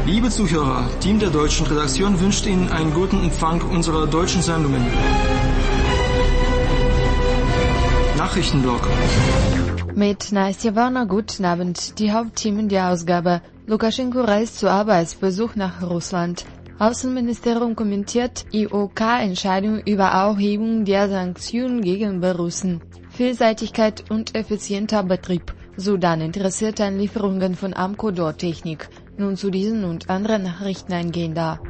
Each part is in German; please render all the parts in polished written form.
Liebe Zuhörer, Team der deutschen Redaktion wünscht Ihnen einen guten Empfang unserer deutschen Sendungen. Nachrichtenblock. Mit Nastja Warner, guten Abend. Die Hauptthemen der Ausgabe. Lukaschenko reist zu Arbeitsbesuch nach Russland. Außenministerium kommentiert IOK-Entscheidung über Aufhebung der Sanktionen gegen Belarusen. Vielseitigkeit und effizienter Betrieb. Sudan interessiert an Lieferungen von Amco-Technik. Nun zu diesen und anderen Nachrichten eingehender.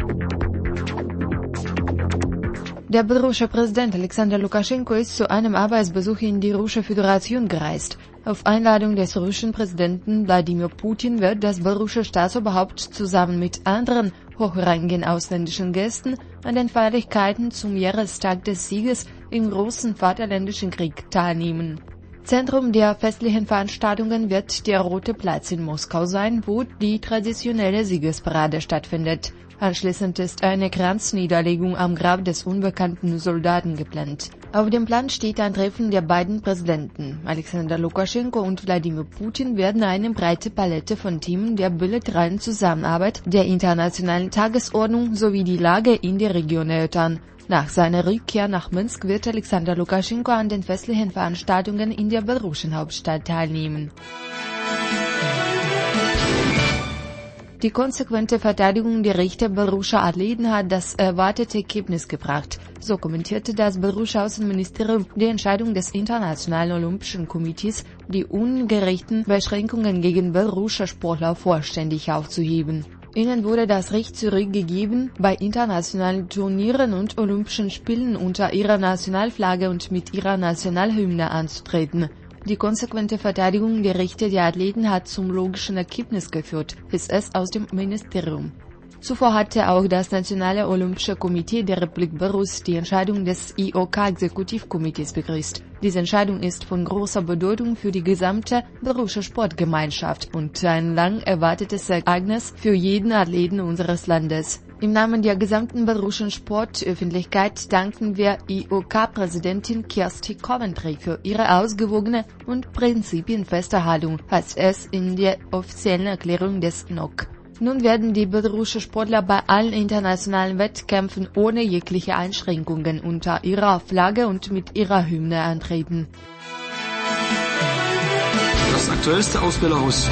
Der belarussische Präsident Alexander Lukaschenko ist zu einem Arbeitsbesuch in die Russische Föderation gereist. Auf Einladung des russischen Präsidenten Wladimir Putin wird das belarussische Staatsoberhaupt zusammen mit anderen hochrangigen ausländischen Gästen an den Feierlichkeiten zum Jahrestag des Sieges im Großen Vaterländischen Krieg teilnehmen. Zentrum der festlichen Veranstaltungen wird der Rote Platz in Moskau sein, wo die traditionelle Siegesparade stattfindet. Anschließend ist eine Kranzniederlegung am Grab des unbekannten Soldaten geplant. Auf dem Plan steht ein Treffen der beiden Präsidenten. Alexander Lukaschenko und Wladimir Putin werden eine breite Palette von Themen der bilateralen Zusammenarbeit, der internationalen Tagesordnung sowie die Lage in der Region erörtern. Nach seiner Rückkehr nach Minsk wird Alexander Lukaschenko an den festlichen Veranstaltungen in der belarussischen Hauptstadt teilnehmen. Die konsequente Verteidigung der Rechte belarussischer Athleten hat das erwartete Ergebnis gebracht. So kommentierte das belarussische Außenministerium die Entscheidung des Internationalen Olympischen Komitees, die ungerechten Beschränkungen gegen belarussische Sportler vollständig aufzuheben. Ihnen wurde das Recht zurückgegeben, bei internationalen Turnieren und Olympischen Spielen unter ihrer Nationalflagge und mit ihrer Nationalhymne anzutreten. Die konsequente Verteidigung der Rechte der Athleten hat zum logischen Ergebnis geführt, hieß es aus dem Ministerium. Zuvor hatte auch das Nationale Olympische Komitee der Republik Belarus die Entscheidung des IOK-Exekutivkomitees begrüßt. Diese Entscheidung ist von großer Bedeutung für die gesamte belarussische Sportgemeinschaft und ein lang erwartetes Ereignis für jeden Athleten unseres Landes. Im Namen der gesamten belarussischen Sportöffentlichkeit danken wir IOK-Präsidentin Kirsty Coventry für ihre ausgewogene und prinzipienfeste Haltung, heißt es in der offiziellen Erklärung des NOK. Nun werden die belarussischen Sportler bei allen internationalen Wettkämpfen ohne jegliche Einschränkungen unter ihrer Flagge und mit ihrer Hymne antreten. Das Aktuellste aus Belarus.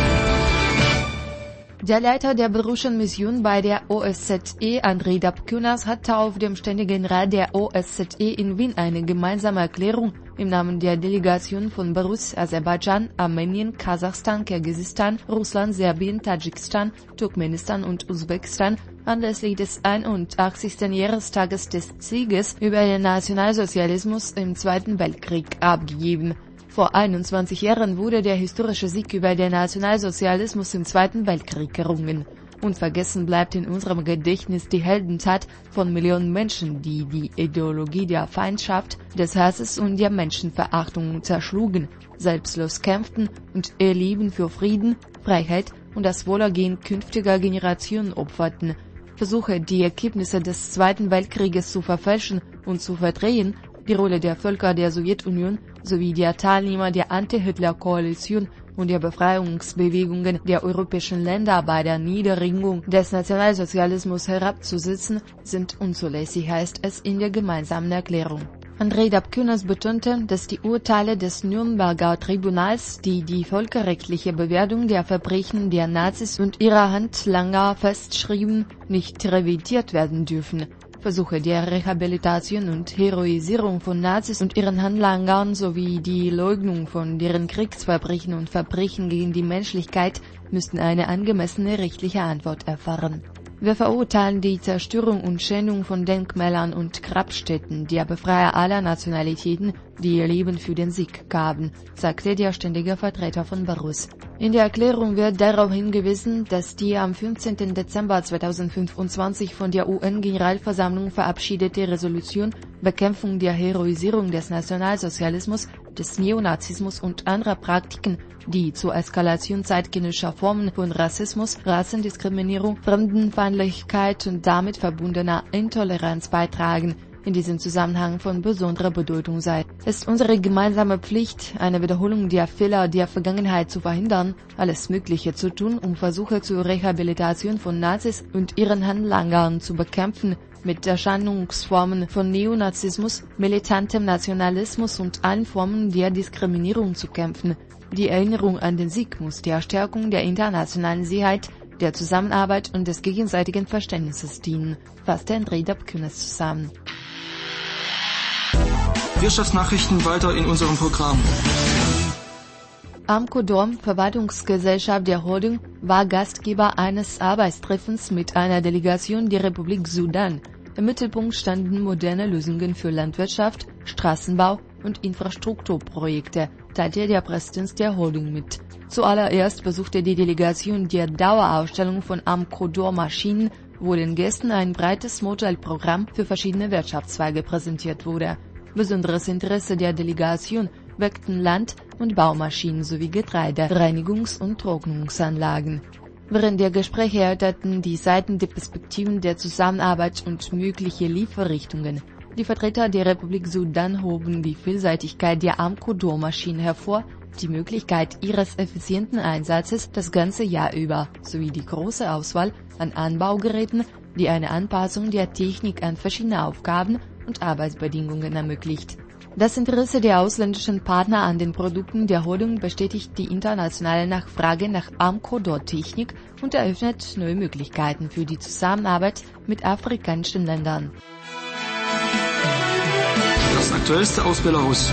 Der Leiter der belarussischen Mission bei der OSZE, Andrei Dabkynas, hatte auf dem Ständigen Rat der OSZE in Wien eine gemeinsame Erklärung im Namen der Delegation von Belarus, Aserbaidschan, Armenien, Kasachstan, Kirgisistan, Russland, Serbien, Tadschikistan, Turkmenistan und Usbekistan anlässlich des 81. Jahrestages des Sieges über den Nationalsozialismus im Zweiten Weltkrieg abgegeben. Vor 21 Jahren wurde der historische Sieg über den Nationalsozialismus im Zweiten Weltkrieg gerungen. Unvergessen bleibt in unserem Gedächtnis die Heldentat von Millionen Menschen, die die Ideologie der Feindschaft, des Hasses und der Menschenverachtung zerschlugen, selbstlos kämpften und ihr Leben für Frieden, Freiheit und das Wohlergehen künftiger Generationen opferten. Versuche, die Ergebnisse des Zweiten Weltkrieges zu verfälschen und zu verdrehen, die Rolle der Völker der Sowjetunion sowie der Teilnehmer der Anti-Hitler-Koalition und der Befreiungsbewegungen der europäischen Länder bei der Niederringung des Nationalsozialismus herabzusetzen, sind unzulässig, heißt es in der gemeinsamen Erklärung. Andrei Dabkynas betonte, dass die Urteile des Nürnberger Tribunals, die die völkerrechtliche Bewertung der Verbrechen der Nazis und ihrer Handlanger festschrieben, nicht revidiert werden dürfen. Versuche der Rehabilitation und Heroisierung von Nazis und ihren Handlangern sowie die Leugnung von deren Kriegsverbrechen und Verbrechen gegen die Menschlichkeit müssten eine angemessene rechtliche Antwort erfahren. Wir verurteilen die Zerstörung und Schändung von Denkmälern und Grabstätten der Befreier aller Nationalitäten, die ihr Leben für den Sieg gaben, sagte der ständige Vertreter von Belarus. In der Erklärung wird darauf hingewiesen, dass die am 15. Dezember 2025 von der UN-Generalversammlung verabschiedete Resolution Bekämpfung der Heroisierung des Nationalsozialismus, des Neonazismus und anderer Praktiken, die zur Eskalation zeitgenössischer Formen von Rassismus, Rassendiskriminierung, Fremdenfeindlichkeit und damit verbundener Intoleranz beitragen, in diesem Zusammenhang von besonderer Bedeutung sei. Es ist unsere gemeinsame Pflicht, eine Wiederholung der Fehler der Vergangenheit zu verhindern, alles Mögliche zu tun, um Versuche zur Rehabilitation von Nazis und ihren Handlangern zu bekämpfen, mit Erscheinungsformen von Neonazismus, militantem Nationalismus und allen Formen der Diskriminierung zu kämpfen. Die Erinnerung an den Sieg muss der Stärkung der internationalen Sicherheit, der Zusammenarbeit und des gegenseitigen Verständnisses dienen, fasste Andrei Dapkūnas zusammen. Wirtschaftsnachrichten weiter in unserem Programm. Amco Dorm, Verwaltungsgesellschaft der Holding, war Gastgeber eines Arbeitstreffens mit einer Delegation der Republik Sudan. Im Mittelpunkt standen moderne Lösungen für Landwirtschaft, Straßenbau und Infrastrukturprojekte, teilte der Pressedienst der Holding mit. Zuallererst besuchte die Delegation die Dauerausstellung von Amco Dorm Maschinen, wo den Gästen ein breites Modellprogramm für verschiedene Wirtschaftszweige präsentiert wurde. Besonderes Interesse der Delegation weckten Land- und Baumaschinen sowie Getreide-, Reinigungs- und Trocknungsanlagen. Während der Gespräche erörterten die Seiten die Perspektiven der Zusammenarbeit und mögliche Lieferrichtungen. Die Vertreter der Republik Sudan hoben die Vielseitigkeit der Amco Dorm Maschinen hervor, die Möglichkeit ihres effizienten Einsatzes das ganze Jahr über, sowie die große Auswahl an Anbaugeräten, die eine Anpassung der Technik an verschiedene Aufgaben und Arbeitsbedingungen ermöglicht. Das Interesse der ausländischen Partner an den Produkten der Holding bestätigt die internationale Nachfrage nach Amco-Dorm-Technik und eröffnet neue Möglichkeiten für die Zusammenarbeit mit afrikanischen Ländern. Das aktuellste aus Belarus.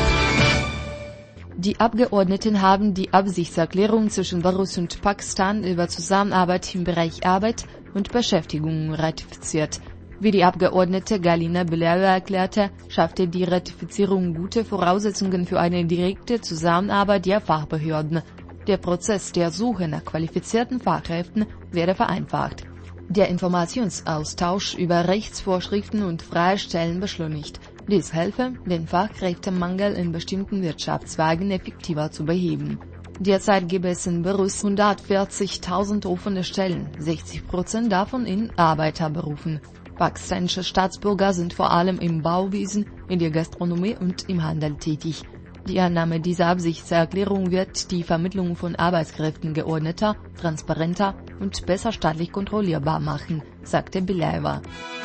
Die Abgeordneten haben die Absichtserklärung zwischen Belarus und Pakistan über Zusammenarbeit im Bereich Arbeit und Beschäftigung ratifiziert. Wie die Abgeordnete Galina Belayeva erklärte, schaffte die Ratifizierung gute Voraussetzungen für eine direkte Zusammenarbeit der Fachbehörden. Der Prozess der Suche nach qualifizierten Fachkräften werde vereinfacht. Der Informationsaustausch über Rechtsvorschriften und freie Stellen beschleunigt. Dies helfe, den Fachkräftemangel in bestimmten Wirtschaftszweigen effektiver zu beheben. Derzeit gäbe es in Belarus 140.000 offene Stellen, 60% davon in Arbeiterberufen. Pakistanische Staatsbürger sind vor allem im Bauwesen, in der Gastronomie und im Handel tätig. Die Annahme dieser Absichtserklärung wird die Vermittlung von Arbeitskräften geordneter, transparenter und besser staatlich kontrollierbar machen, sagte Belayeva.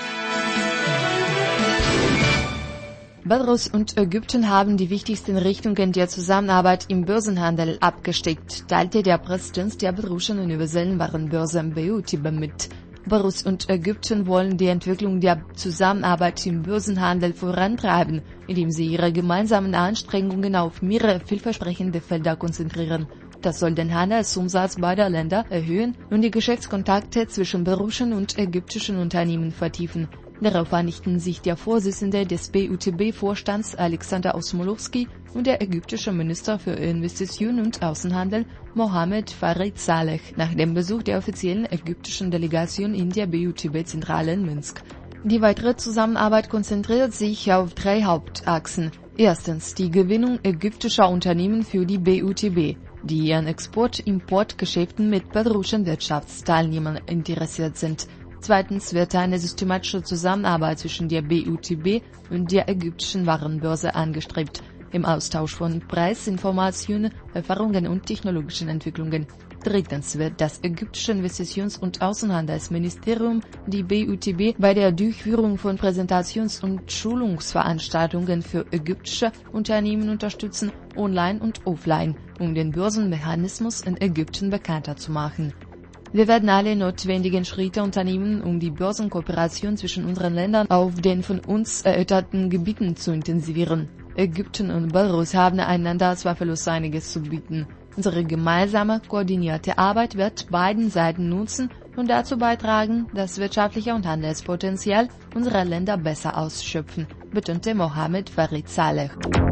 Belarus und Ägypten haben die wichtigsten Richtungen der Zusammenarbeit im Börsenhandel abgesteckt, teilte der Pressedienst der belarussischen universellen Warenbörse BUTB mit. Belarus und Ägypten wollen die Entwicklung der Zusammenarbeit im Börsenhandel vorantreiben, indem sie ihre gemeinsamen Anstrengungen auf mehrere vielversprechende Felder konzentrieren. Das soll den Handelsumsatz beider Länder erhöhen und die Geschäftskontakte zwischen belarussischen und ägyptischen Unternehmen vertiefen. Darauf einigten sich der Vorsitzende des BUTB-Vorstands Alexander Osmolowski und der ägyptische Minister für Investitionen und Außenhandel Mohammed Farid Saleh nach dem Besuch der offiziellen ägyptischen Delegation in der BUTB-Zentrale in Minsk. Die weitere Zusammenarbeit konzentriert sich auf 3 Hauptachsen. Erstens die Gewinnung ägyptischer Unternehmen für die BUTB, die an Export-Import-Geschäften mit belarussischen Wirtschaftsteilnehmern interessiert sind. Zweitens wird eine systematische Zusammenarbeit zwischen der BUTB und der ägyptischen Warenbörse angestrebt, im Austausch von Preisinformationen, Erfahrungen und technologischen Entwicklungen. Drittens wird das ägyptische Investitions- und Außenhandelsministerium die BUTB bei der Durchführung von Präsentations- und Schulungsveranstaltungen für ägyptische Unternehmen unterstützen, online und offline, um den Börsenmechanismus in Ägypten bekannter zu machen. Wir werden alle notwendigen Schritte unternehmen, um die Börsenkooperation zwischen unseren Ländern auf den von uns erörterten Gebieten zu intensivieren. Ägypten und Belarus haben einander zweifellos einiges zu bieten. Unsere gemeinsame, koordinierte Arbeit wird beiden Seiten nutzen und dazu beitragen, das wirtschaftliche und Handelspotenzial unserer Länder besser ausschöpfen, betonte Mohammed Farid Saleh.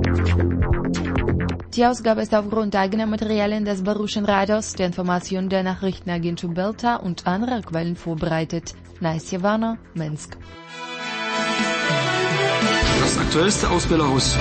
Die Ausgabe ist aufgrund eigener Materialien des belarussischen Radios, der Information der Nachrichtenagentur Belta und anderer Quellen vorbereitet. Naisja Warner, Minsk. Das aktuellste aus Belarus.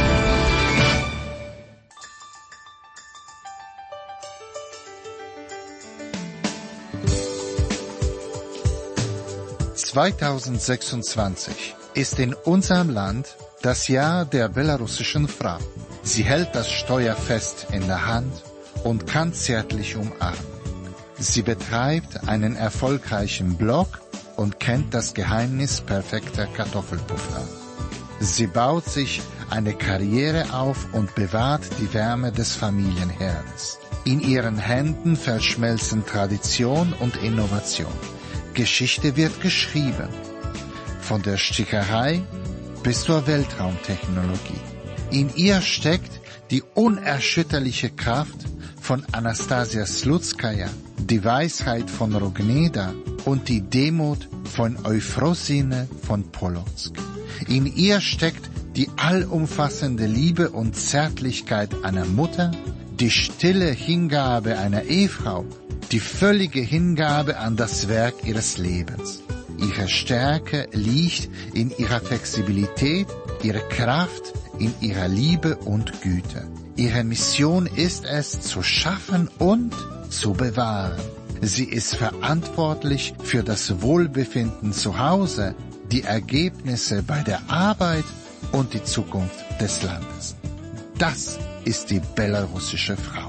(2026) ist in unserem Land das Jahr der belarussischen Frau. Sie hält das Steuer fest in der Hand und kann zärtlich umarmen. Sie betreibt einen erfolgreichen Blog und kennt das Geheimnis perfekter Kartoffelpuffer. Sie baut sich eine Karriere auf und bewahrt die Wärme des Familienherdes. In ihren Händen verschmelzen Tradition und Innovation. Geschichte wird geschrieben. Von der Stickerei bis zur Weltraumtechnologie. In ihr steckt die unerschütterliche Kraft von Anastasia Slutskaya, die Weisheit von Rogneda und die Demut von Euphrosyne von Polotsk. In ihr steckt die allumfassende Liebe und Zärtlichkeit einer Mutter, die stille Hingabe einer Ehefrau, die völlige Hingabe an das Werk ihres Lebens. Ihre Stärke liegt in ihrer Flexibilität, ihre Kraft in ihrer Liebe und Güte. Ihre Mission ist es, zu schaffen und zu bewahren. Sie ist verantwortlich für das Wohlbefinden zu Hause, die Ergebnisse bei der Arbeit und die Zukunft des Landes. Das ist die belarussische Frau.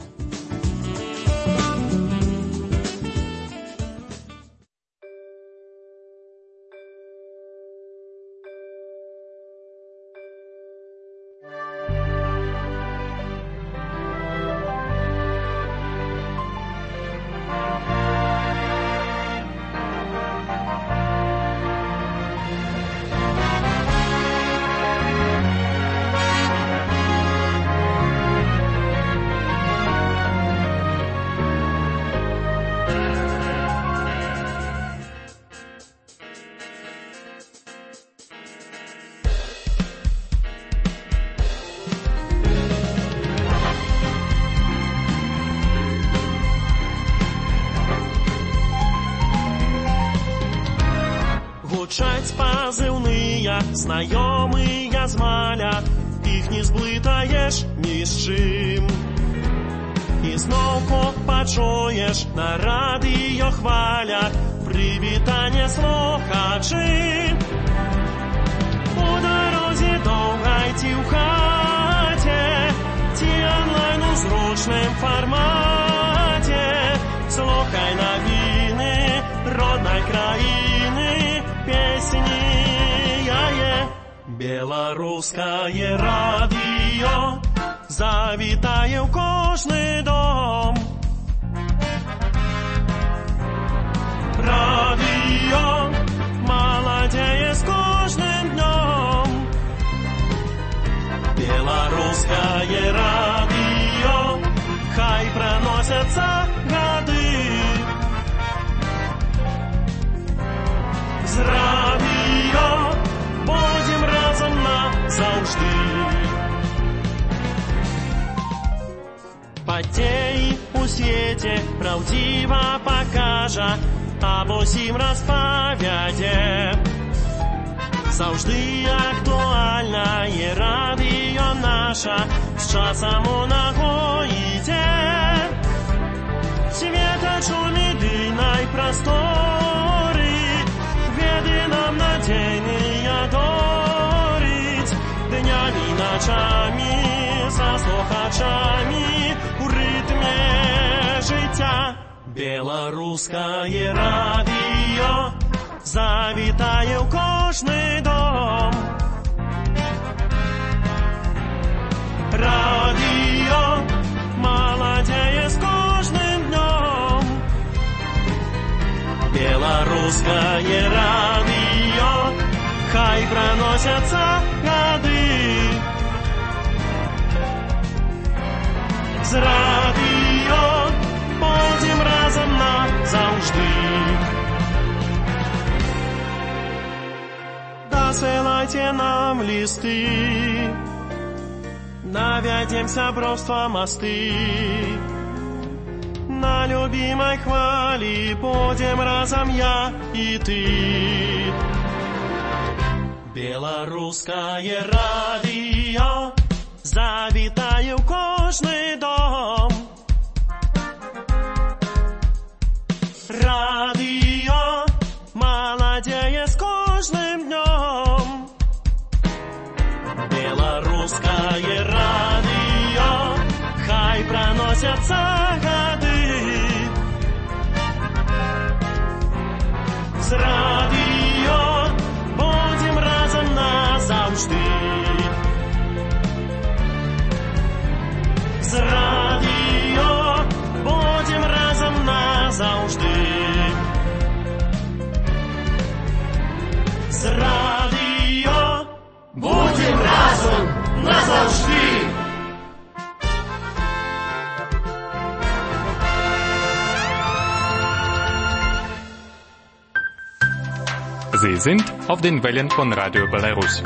Гучать позывные, знайомые з маля, їх не зблитаєш ні з чим. І знову почуєш на радіо хвалять привітання слухачів. У дорозі довгай ті в хаті, ті онлайн у зручним форматі. Слухай новини родной країни, песни яе. Белорусское радио завітає в кожний дом. Радио молодеє з кожним днем. Белорусское радио, хай проносятся годы. З радио будем разом назавжди. Падзеі у свеце праўдзіва пакажа, або сім распавядзе. Заўжды актуальнае радыё наша, з часам у нагу ідзе. Светачу медыйнай прасторы, веды нам надзейныя дорыць. Днямі, начамі, са слухачамі, у рытме жыцця. Беларускае радыё завітае ў кожны дом. Радыё маладзее з кожным днём. Беларускае радыё, хай проносятся гады. З радыё будем разом назаўжды. Дасылайце нам листы, навядем сяброўства мосты. На любимой хвали будем разом я и ты. Беларускае радыё завітае ў кожны дом. Радыё маладзее з кожным днём. мчатся годы. С радио будем разом назавжди. С радио будем разом назавжди. З радіо будем разом назавжди. Sie sind auf den Wellen von Radio Belarus.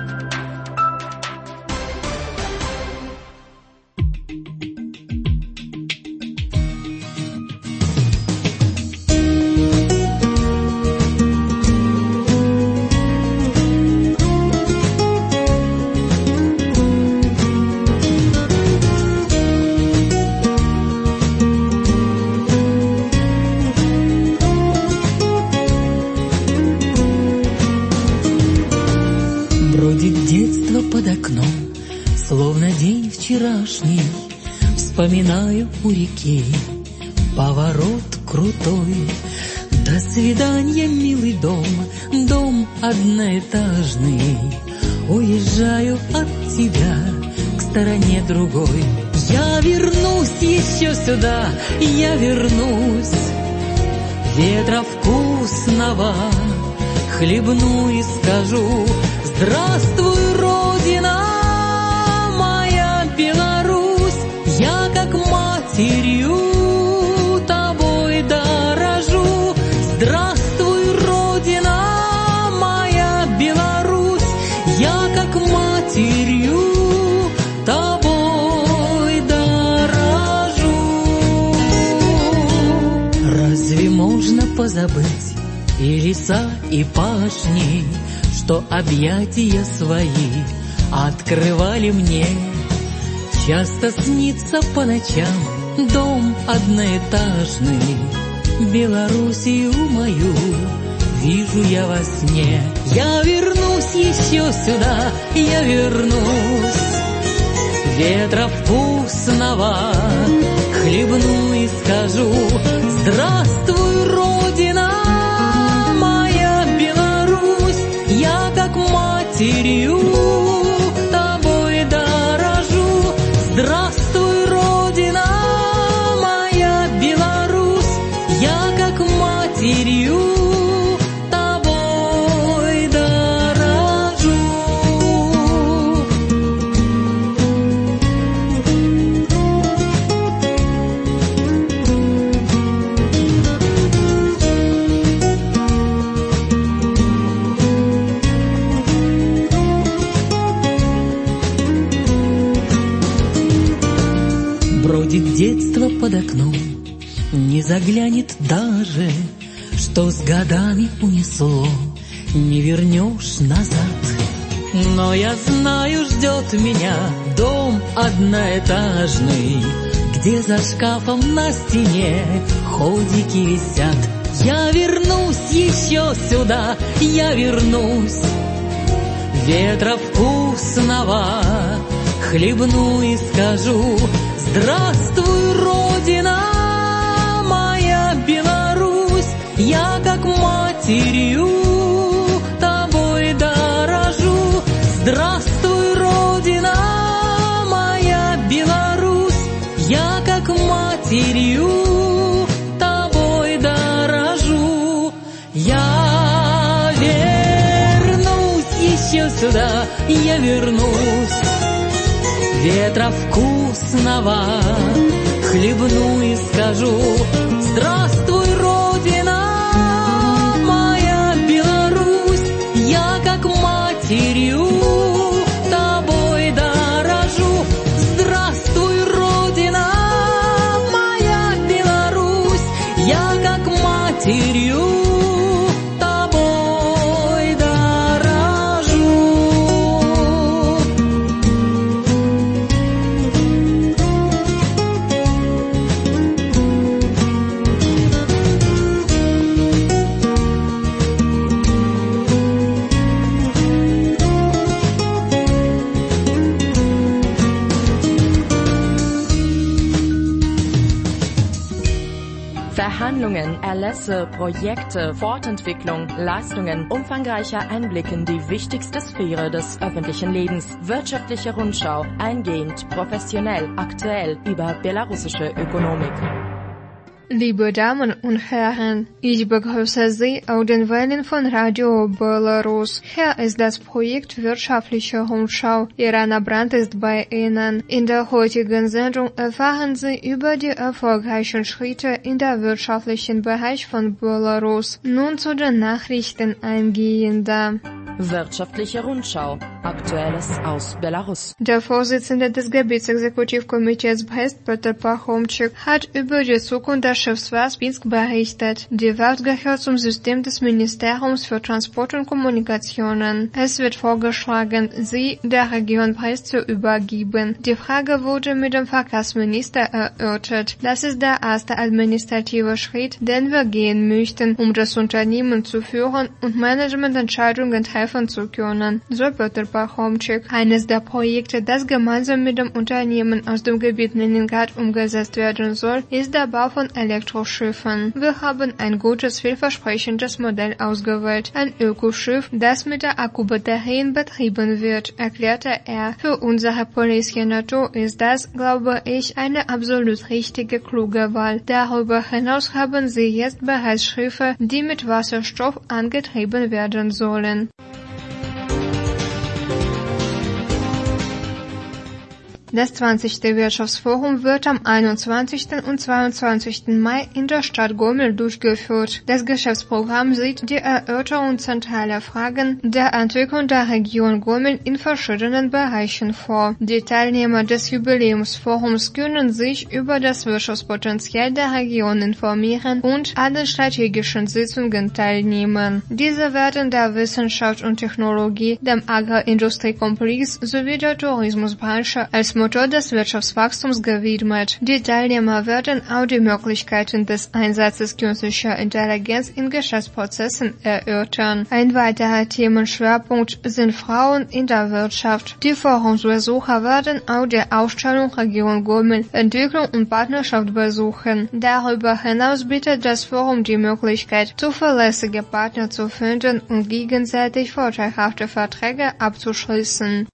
Вспоминаю у реки поворот крутой. До свидания, милый дом, дом одноэтажный. Уезжаю от тебя к стороне другой. Я вернусь еще сюда, я вернусь. Ветра вкусного хлебну и скажу: здравствуй, Родина моя, Беларусь. Я как матерью тобой дорожу. Здравствуй, Родина моя, Беларусь. Я как матерью тобой дорожу. Разве можно позабыть и леса, и пашни, что объятия свои открывали мне? Часто снится по ночам дом одноэтажный. Белоруссию мою вижу я во сне. Я вернусь еще сюда, я вернусь. Ветра вкусного хлебну и скажу: здравствуй, Родина моя, Беларусь. Я как матерью тобой дорожу. Здравствуй, Родина моя, Беларусь. Я как матерью тобой дорожу. Бродит детство под окном, не заглянет даже, что с годами унесло, не вернешь назад. Но я знаю, ждет меня дом одноэтажный, где за шкафом на стене ходики висят. Я вернусь еще сюда, я вернусь. Ветра вкусного хлебну и скажу: здравствуй, Родина моя, Беларусь. Я как матерью тобой дорожу. Здравствуй, Родина моя, Беларусь. Я как матерью тобой дорожу. Я вернусь еще сюда, я вернусь. Ветра вкусного хлебну и скажу: здравствуй, Родина моя, Беларусь. Я как матерью тобой дорожу. Здравствуй, Родина моя, Беларусь. Я как матерью тобой дорожу. Verhandlungen, Erlässe, Projekte, Fortentwicklung, Leistungen, umfangreicher Einblick in die wichtigste Sphäre des öffentlichen Lebens. Wirtschaftliche Rundschau, eingehend, professionell, aktuell über belarussische Ökonomik. Liebe Damen und Herren, ich begrüße Sie auf den Wellen von Radio Belarus. Hier ist das Projekt Wirtschaftliche Rundschau. Irana Brandt ist bei Ihnen. In der heutigen Sendung erfahren Sie über die erfolgreichen Schritte in der wirtschaftlichen Bereich von Belarus. Nun zu den Nachrichten eingehender. Wirtschaftliche Rundschau. Aktuelles aus Belarus. Der Vorsitzende des Gebietsexekutivkomitees Brest, Peter Pachomczyk, hat über die Zukunft des Schiffswerfs Pinsk berichtet. Die Werft gehört zum System des Ministeriums für Transport und Kommunikationen. Es wird vorgeschlagen, sie der Region Brest zu übergeben. Die Frage wurde mit dem Verkehrsminister erörtert. Das ist der erste administrative Schritt, den wir gehen möchten, um das Unternehmen zu führen und Managemententscheidungen treffen zu können, so Peter Pachomczyk. Eines der Projekte, das gemeinsam mit dem Unternehmen aus dem Gebiet Leningrad umgesetzt werden soll, ist der Bau von Elektroschiffen. Wir haben ein gutes, vielversprechendes Modell ausgewählt. Ein Ökoschiff, das mit der Akkubatterien betrieben wird, erklärte er. Für unsere Polizei Natur ist das, glaube ich, eine absolut richtige, kluge Wahl. Darüber hinaus haben sie jetzt bereits Schiffe, die mit Wasserstoff angetrieben werden sollen. Das 20. Wirtschaftsforum wird am 21. und 22. Mai in der Stadt Gomel durchgeführt. Das Geschäftsprogramm sieht die Erörterung zentraler Fragen der Entwicklung der Region Gomel in verschiedenen Bereichen vor. Die Teilnehmer des Jubiläumsforums können sich über das Wirtschaftspotenzial der Region informieren und an den strategischen Sitzungen teilnehmen. Diese werden der Wissenschaft und Technologie, dem Agrarindustriekomplex sowie der Tourismusbranche als Motor des Wirtschaftswachstums gewidmet. Die Teilnehmer werden auch die Möglichkeiten des Einsatzes künstlicher Intelligenz in Geschäftsprozessen erörtern. Ein weiterer Themenschwerpunkt sind Frauen in der Wirtschaft. Die Forumsbesucher werden auch die Ausstellung Region Gomel, Entwicklung und Partnerschaft besuchen. Darüber hinaus bietet das Forum die Möglichkeit, zuverlässige Partner zu finden und gegenseitig vorteilhafte Verträge abzuschließen.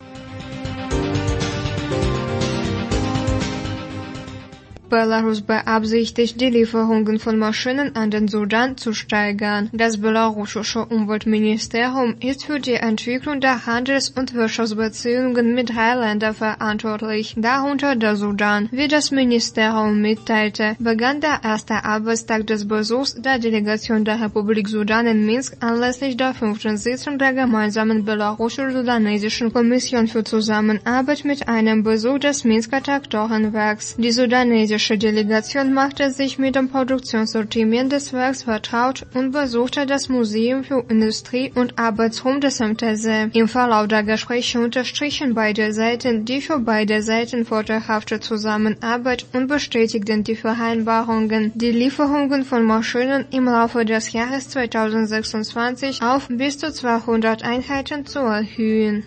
Belarus beabsichtigt, die Lieferungen von Maschinen an den Sudan zu steigern. Das belarussische Umweltministerium ist für die Entwicklung der Handels- und Wirtschaftsbeziehungen mit 3 Ländern verantwortlich, darunter der Sudan. Wie das Ministerium mitteilte, begann der erste Arbeitstag des Besuchs der Delegation der Republik Sudan in Minsk anlässlich der 5. Sitzung der gemeinsamen belarussisch-sudanesischen Kommission für Zusammenarbeit mit einem Besuch des Minsker Traktorenwerks. Die sudanesische Delegation machte sich mit dem Produktionssortiment des Werks vertraut und besuchte das Museum für Industrie und Arbeitsraum des MTZ. Im Verlauf der Gespräche unterstrichen beide Seiten die für beide Seiten vorteilhafte Zusammenarbeit und bestätigten die Vereinbarungen, die Lieferungen von Maschinen im Laufe des Jahres 2026 auf bis zu 200 Einheiten zu erhöhen.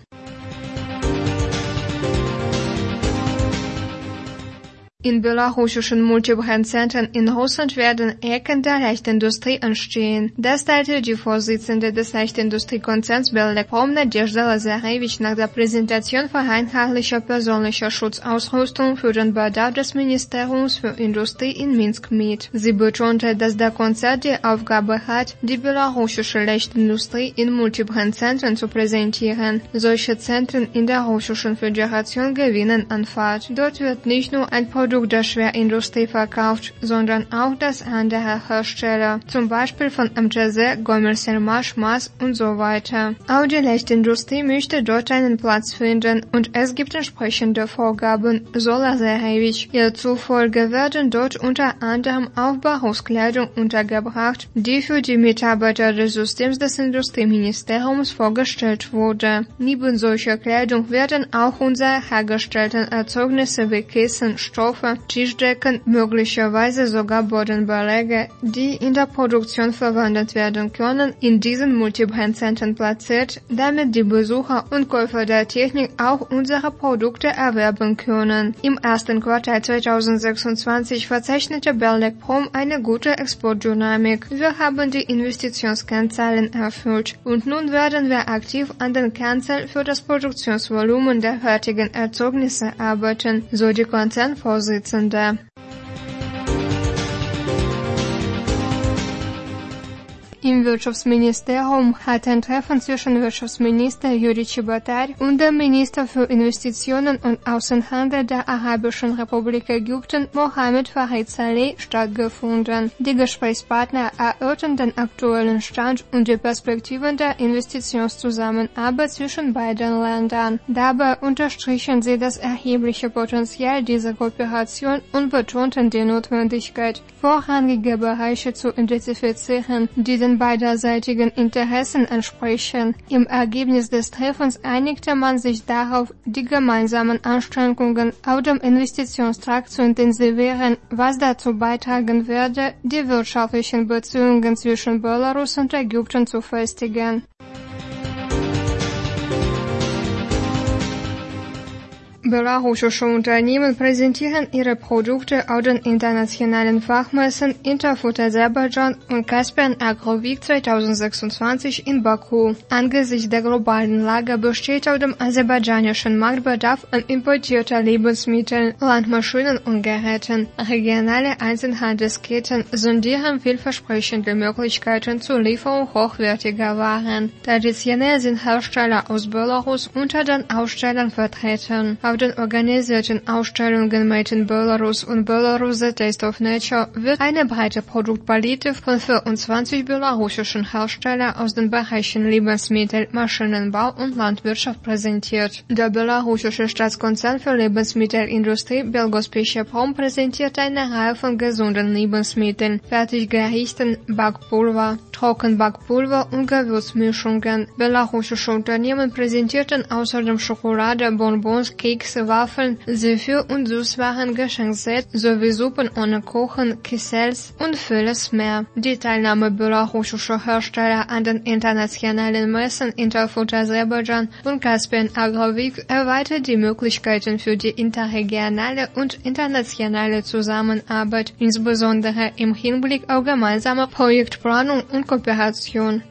In belarussischen Multibrand-Zentren in Russland werden Ecken der Leichtindustrie entstehen. Das teilte die Vorsitzende des Leichtindustriekonzerns Belekprom Nadezhda Lazarevich nach der Präsentation vereinheitlicher persönlicher Schutzausrüstung für den Bedarf des Ministeriums für Industrie in Minsk mit. Sie betonte, dass der Konzern die Aufgabe hat, die belarussische Leichtindustrie in Multibrand-Zentren zu präsentieren. Solche Zentren in der Russischen Föderation gewinnen an Fahrt. Dort wird nicht nur ein Produkt der Schwerindustrie verkauft, sondern auch das anderer Hersteller, zum Beispiel von MTZ, Gomel-Sermash, MAS und so weiter. Auch die Leichtindustrie möchte dort einen Platz finden und es gibt entsprechende Vorgaben, so Lazarevich. Ihr zufolge werden dort unter anderem auch Berufskleidung untergebracht, die für die Mitarbeiter des Systems des Industrieministeriums vorgestellt wurde. Neben solcher Kleidung werden auch unsere hergestellten Erzeugnisse wie Kissen, Stoffe Rohstoffe, Tischdecken, möglicherweise sogar Bodenbeläge, die in der Produktion verwendet werden können, in diesen Multibrand-Zentren platziert, damit die Besucher und Käufer der Technik auch unsere Produkte erwerben können. Im ersten Quartal 2026 verzeichnete Bellecprom eine gute Exportdynamik. Wir haben die Investitionskennzahlen erfüllt und nun werden wir aktiv an den Kennzahlen für das Produktionsvolumen der fertigen Erzeugnisse arbeiten, so die Konzernvorsitzende. Im Wirtschaftsministerium hat ein Treffen zwischen Wirtschaftsminister Yuri Chebotar und dem Minister für Investitionen und Außenhandel der Arabischen Republik Ägypten, Mohammed Farid Saleh, stattgefunden. Die Gesprächspartner erörterten den aktuellen Stand und die Perspektiven der Investitionszusammenarbeit zwischen beiden Ländern. Dabei unterstrichen sie das erhebliche Potenzial dieser Kooperation und betonten die Notwendigkeit, vorrangige Bereiche zu identifizieren, die den beiderseitigen Interessen entsprechen. Im Ergebnis des Treffens einigte man sich darauf, die gemeinsamen Anstrengungen auf dem Investitionstrakt zu intensivieren, was dazu beitragen werde, die wirtschaftlichen Beziehungen zwischen Belarus und Ägypten zu festigen. Belarussische Unternehmen präsentieren ihre Produkte auf den internationalen Fachmessen Interfood Aserbaidschan und Caspian Agro Week 2026 in Baku. Angesichts der globalen Lage besteht auf dem aserbaidschanischen Marktbedarf an importierter Lebensmitteln, Landmaschinen und Geräten. Regionale Einzelhandelsketten sondieren vielversprechende Möglichkeiten zur Lieferung hochwertiger Waren. Traditionell sind Hersteller aus Belarus unter den Ausstellern vertreten. Auf den organisierten Ausstellungen Made in Belarus und Belarus The Taste of Nature wird eine breite Produktpalette von 24 belarussischen Herstellern aus den Bereichen Lebensmittel, Maschinenbau und Landwirtschaft präsentiert. Der belarussische Staatskonzern für Lebensmittelindustrie Belgospecheprom präsentiert eine Reihe von gesunden Lebensmitteln, Fertiggerichten, Backpulver, Trockenbackpulver und Gewürzmischungen. Belarussische Unternehmen präsentierten außerdem Schokolade, Bonbons, Kekse, Waffeln, Süß- und Süßwaren, Geschenksets sowie Suppen ohne Kochen, Kissels und vieles mehr. Die Teilnahme belarussischer Hersteller an den internationalen Messen Interfood Aserbaidschan und Caspian Agro Week erweitert die Möglichkeiten für die interregionale und internationale Zusammenarbeit, insbesondere im Hinblick auf gemeinsame Projektplanung und Kooperation.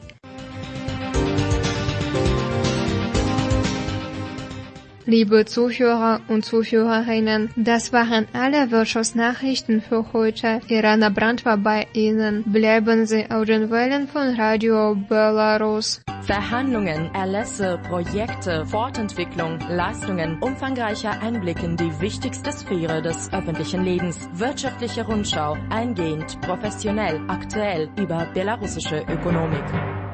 Liebe Zuhörer und Zuhörerinnen, das waren alle Wirtschaftsnachrichten für heute. Irana Brandt war bei Ihnen. Bleiben Sie auf den Wellen von Radio Belarus. Verhandlungen, Erlässe, Projekte, Fortentwicklung, Leistungen, umfangreicher Einblick in die wichtigste Sphäre des öffentlichen Lebens. Wirtschaftliche Rundschau, eingehend, professionell, aktuell über belarussische Ökonomik.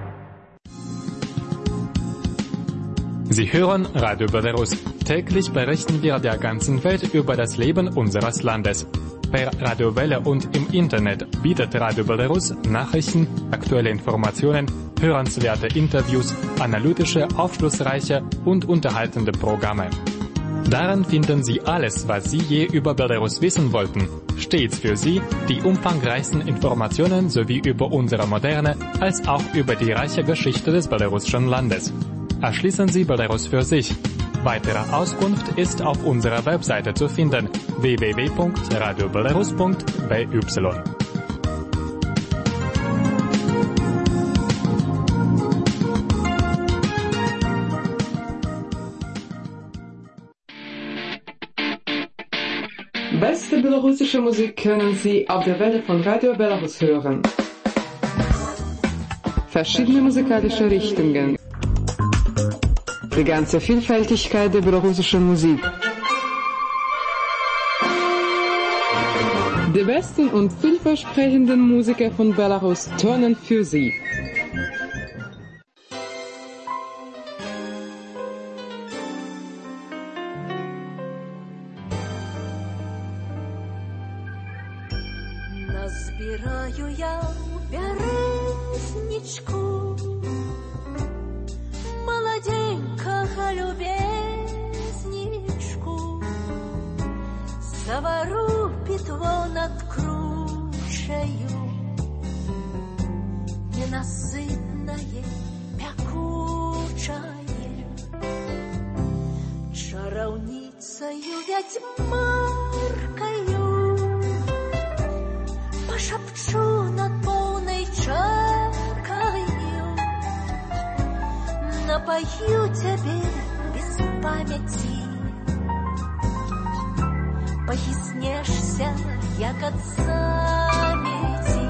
Sie hören Radio Belarus. Täglich berichten wir der ganzen Welt über das Leben unseres Landes. Per Radiowelle und im Internet bietet Radio Belarus Nachrichten, aktuelle Informationen, hörenswerte Interviews, analytische, aufschlussreiche und unterhaltende Programme. Darin finden Sie alles, was Sie je über Belarus wissen wollten. Stets für Sie die umfangreichsten Informationen sowie über unsere moderne als auch über die reiche Geschichte des belarussischen Landes. Erschließen Sie Belarus für sich. Weitere Auskunft ist auf unserer Webseite zu finden: www.radiobelarus.by. Beste belarussische Musik können Sie auf der Welle von Radio Belarus hören. Verschiedene musikalische Richtungen. Die ganze Vielfältigkeit der belarussischen Musik. Die besten und vielversprechenden Musiker von Belarus turnen für Sie. Назбираю я березничку молоденького любезничку, завару молитва над кручею, ненасытное, пекучее, чаровницею ведьмаркою пошепчу над полной чаркою, напою тебе без памяти, похиснешься, як от замети.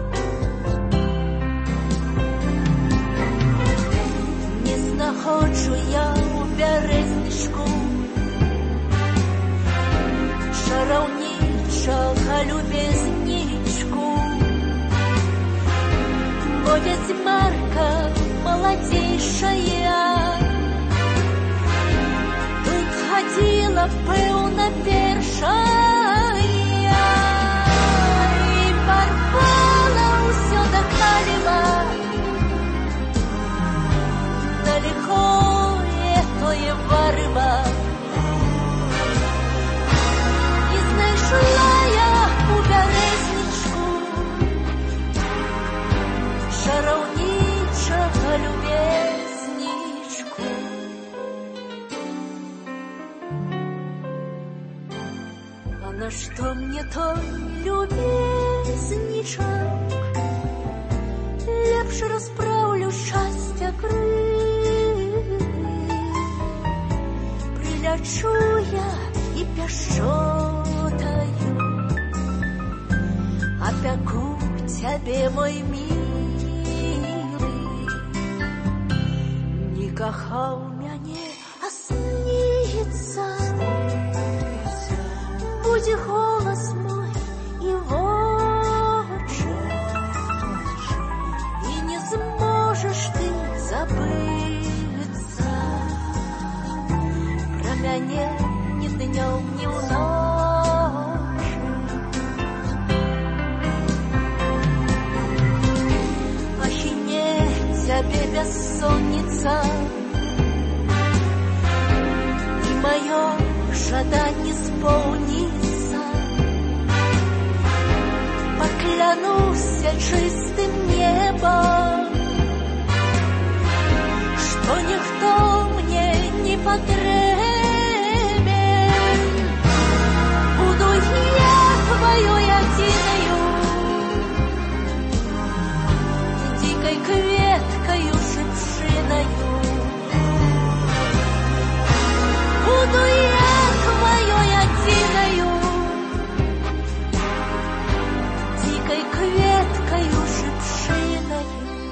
Не знаходжу я у березничку чарівничого любезничку, бо ведьмарка молодейшая тут ходила певна першая и порвала усё до халева. Далеко этое варва, не знайшла я у березничку чарівничого любезничку. А на что мне той любезничок? Лепше расправлю счастья крылья, прилечу я и пешотаю, опеку тебе, мой милый, не кохал мяне, а снится. Будь голос мой и вочи, и не сможешь ты забыться про мяне ни днем, ни в ночи. Охинеть тебе бессонница, и мое жадание исполнится. Поклянусь чистым небом, что никто мне не потребен. Буду я твоей одиною, дикой кветкою шипшиною. Буду я твоей одиною, дикой кветкою шипшиною.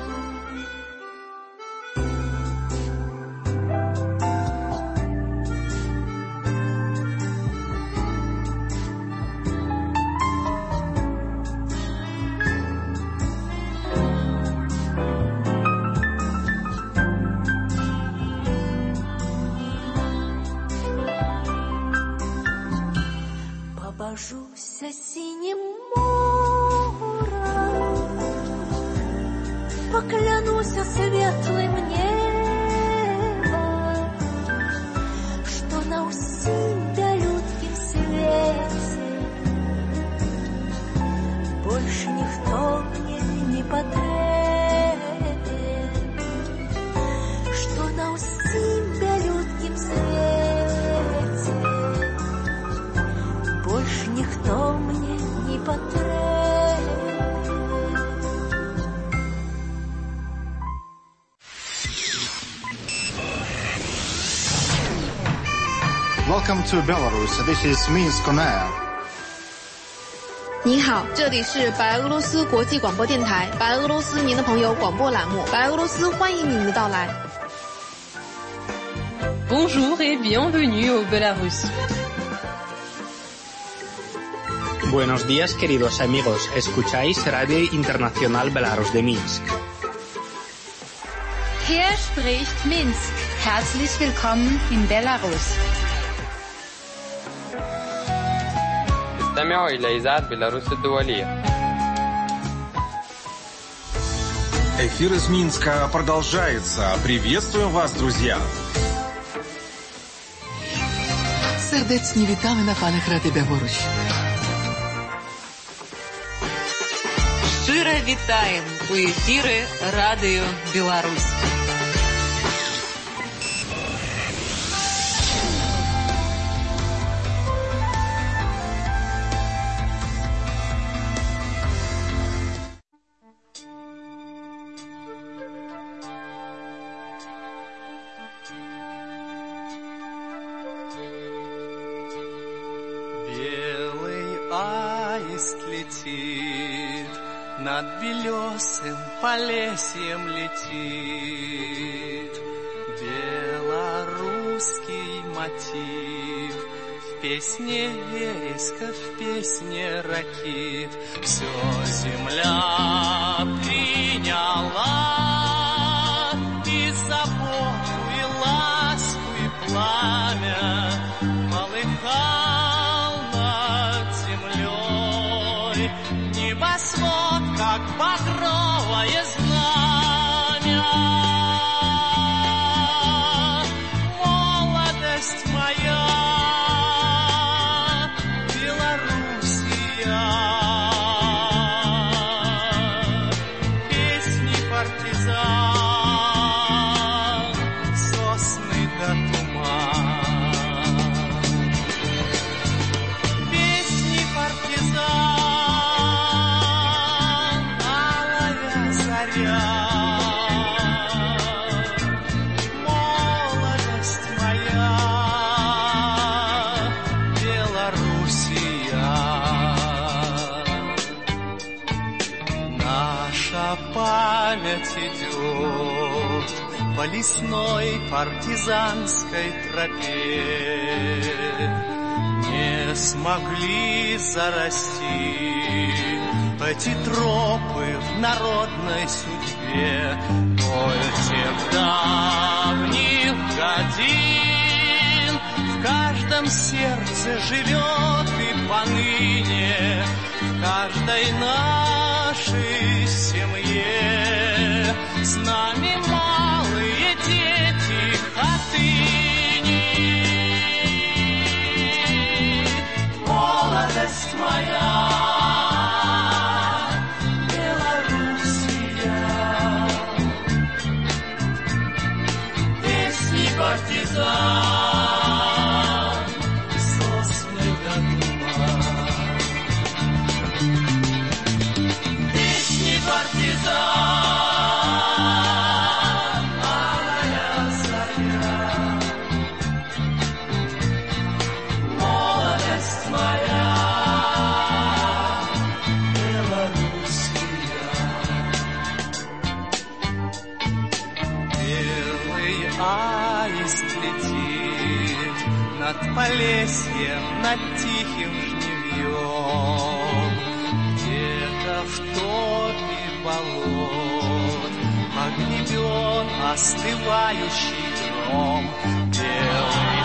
Побожуся синим морем, поклянуся светлым небом, что на усилия людским свете больше никто мне не потребен, что на усилия людским свете больше никто мне не потребен. Welcome to Belarus. This is Minsk on Air. 你好，这里是白俄罗斯国际广播电台白俄罗斯您的朋友广播栏目，白俄罗斯欢迎您的到来。 Bonjour et bienvenue au Belarus. Buenos días, queridos amigos. Escucháis Radio Internacional Belarus de Minsk. Hier spricht Minsk. Herzlich willkommen in Belarus. استمعوا إلى إذاعة بيلاروس الدولية. Эфир из Минска продолжается. Приветствуем вас, друзья. Serdecznie witamy na falach Rady Białorusi. Шчыра вітаем у эфіры Радыё Беларусь. Над белесым полесьем летит белорусский мотив. В песне вереска, в песне ракит все земля приняла. И заботу, и ласку, и пламя полыхал над землей. Небосвод, как багровое знамя. Молодость моя, Белоруссия, песни партизан, сосны до туман. Песни партизан, молодость моя, Белоруссия. Наша память идет по лесной партизанской тропе. Не смогли зарасти эти тропы в народной судьбе. Боль тех давних годин в каждом сердце живет и поныне, в каждой нашей семье. С нами малые дети Хатыни. Молодость моя, партизан, сосны до туман. Песни партизан, алая заря. Молодость моя, Белоруссия. Белый аист летит над Полесьем, над тихим жнивьем. Где-то в топе болот огнебен остывающий гром. Белый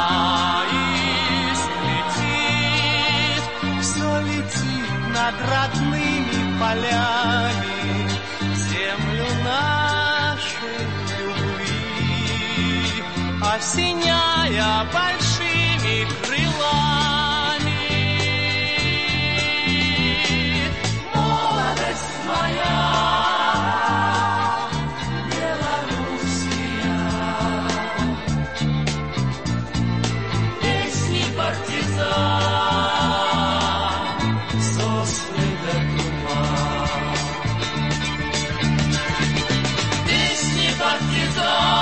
аист летит, все летит над родными полями, землю нашей осеняя большими крылами. Молодость моя, Белоруссия, песни партизан, сосны до туман. Песни партизан,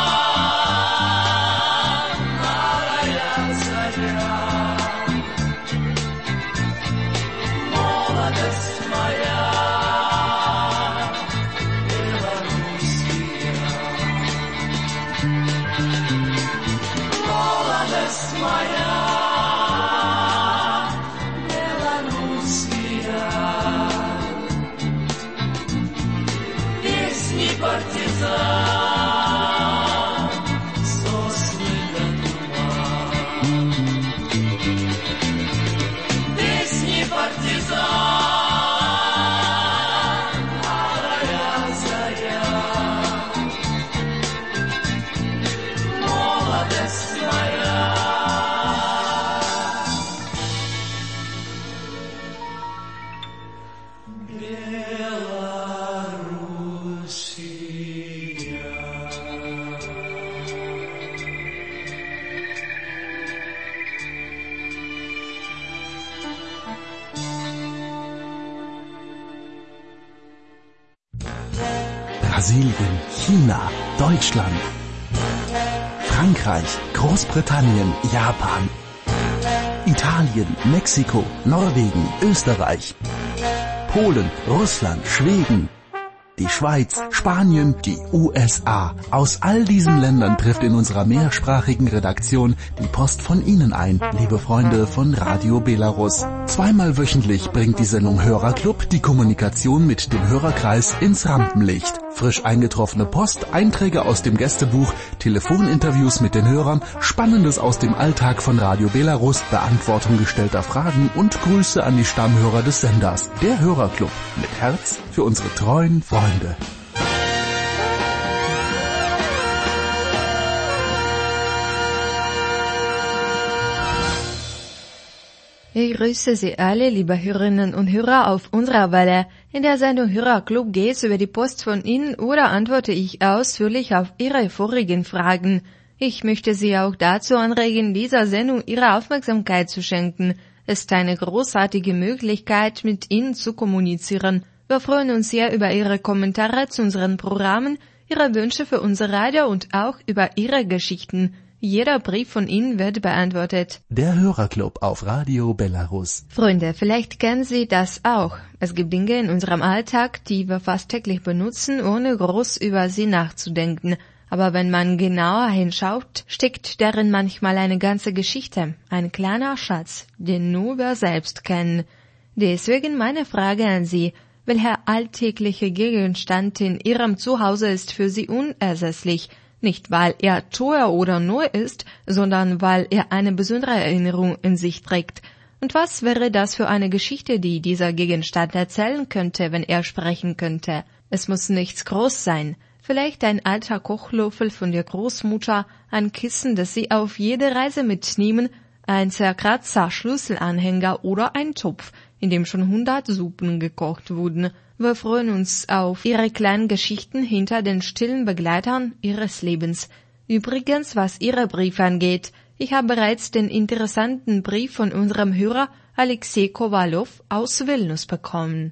Белоруссия. Brasilien, China, Deutschland, Frankreich, Großbritannien, Japan, Italien, Mexiko, Norwegen, Österreich, Polen, Russland, Schweden, die Schweiz, Spanien, die USA. Aus all diesen Ländern trifft in unserer mehrsprachigen Redaktion die Post von Ihnen ein, liebe Freunde von Radio Belarus. Zweimal wöchentlich bringt die Sendung Hörerclub die Kommunikation mit dem Hörerkreis ins Rampenlicht. Frisch eingetroffene Post, Einträge aus dem Gästebuch, Telefoninterviews mit den Hörern, Spannendes aus dem Alltag von Radio Belarus, Beantwortung gestellter Fragen und Grüße an die Stammhörer des Senders. Der Hörerclub mit Herz für unsere treuen Freunde. Ich grüße Sie alle, liebe Hörerinnen und Hörer, auf unserer Welle. In der Sendung Hörerclub geht's über die Post von Ihnen oder antworte ich ausführlich auf Ihre vorigen Fragen. Ich möchte Sie auch dazu anregen, dieser Sendung Ihre Aufmerksamkeit zu schenken. Es ist eine großartige Möglichkeit, mit Ihnen zu kommunizieren. Wir freuen uns sehr über Ihre Kommentare zu unseren Programmen, Ihre Wünsche für unser Radio und auch über Ihre Geschichten. Jeder Brief von Ihnen wird beantwortet. Der Hörerclub auf Radio Belarus. Freunde, vielleicht kennen Sie das auch. Es gibt Dinge in unserem Alltag, die wir fast täglich benutzen, ohne groß über sie nachzudenken. Aber wenn man genauer hinschaut, steckt darin manchmal eine ganze Geschichte, ein kleiner Schatz, den nur wir selbst kennen. Deswegen meine Frage an Sie: Welcher alltägliche Gegenstand in Ihrem Zuhause ist für Sie unersetzlich? Nicht, weil er teuer oder neu ist, sondern weil er eine besondere Erinnerung in sich trägt. Und was wäre das für eine Geschichte, die dieser Gegenstand erzählen könnte, wenn er sprechen könnte? Es muss nichts groß sein. Vielleicht ein alter Kochlöffel von der Großmutter, ein Kissen, das Sie auf jede Reise mitnehmen, ein zerkratzter Schlüsselanhänger oder ein Topf, in dem schon 100 Suppen gekocht wurden. Wir freuen uns auf Ihre kleinen Geschichten hinter den stillen Begleitern Ihres Lebens. Übrigens, was Ihre Briefe angeht, ich habe bereits den interessanten Brief von unserem Hörer Alexei Kowalow aus Vilnius bekommen.